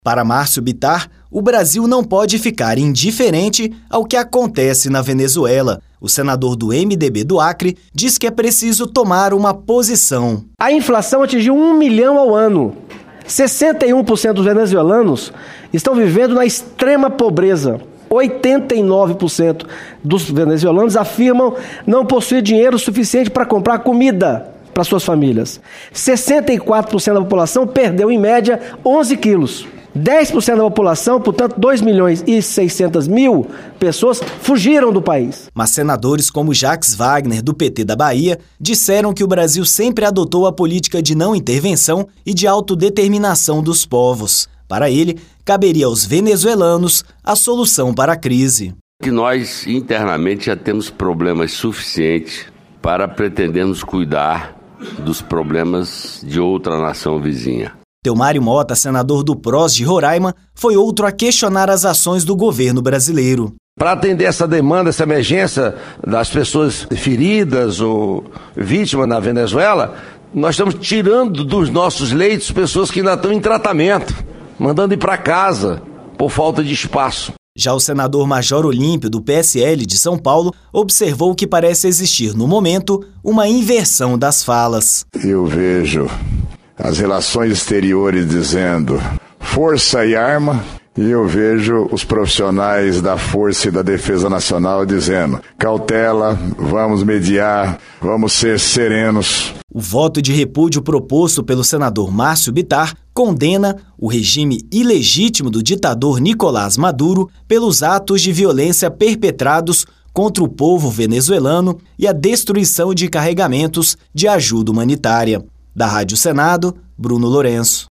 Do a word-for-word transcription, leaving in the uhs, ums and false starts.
Para Márcio Bittar, o Brasil não pode ficar indiferente ao que acontece na Venezuela. O senador do M D B do Acre diz que é preciso tomar uma posição. A inflação atingiu um milhão ao ano. sessenta e um por cento dos venezuelanos estão vivendo na extrema pobreza. oitenta e nove por cento dos venezuelanos afirmam não possuir dinheiro suficiente para comprar comida para suas famílias. sessenta e quatro por cento da população perdeu, em média, onze quilos. dez por cento da população, portanto, dois milhões e seiscentas mil pessoas fugiram do país. Mas senadores como Jacques Wagner, do P T da Bahia, disseram que o Brasil sempre adotou a política de não intervenção e de autodeterminação dos povos. Para ele, caberia aos venezuelanos a solução para a crise. Que nós, internamente, já temos problemas suficientes para pretendermos cuidar dos problemas de outra nação vizinha. Telmário Mota, senador do P R O S de Roraima, foi outro a questionar as ações do governo brasileiro. Para atender essa demanda, essa emergência das pessoas feridas ou vítimas na Venezuela, nós estamos tirando dos nossos leitos pessoas que ainda estão em tratamento, mandando ir para casa por falta de espaço. Já o senador Major Olímpio, do P S L de São Paulo, observou que parece existir, no momento, uma inversão das falas. Eu vejo as relações exteriores dizendo força e arma, e eu vejo os profissionais da Força e da Defesa Nacional dizendo cautela, vamos mediar, vamos ser serenos. O voto de repúdio proposto pelo senador Márcio Bittar condena o regime ilegítimo do ditador Nicolás Maduro pelos atos de violência perpetrados contra o povo venezuelano e a destruição de carregamentos de ajuda humanitária. Da Rádio Senado, Bruno Lourenço.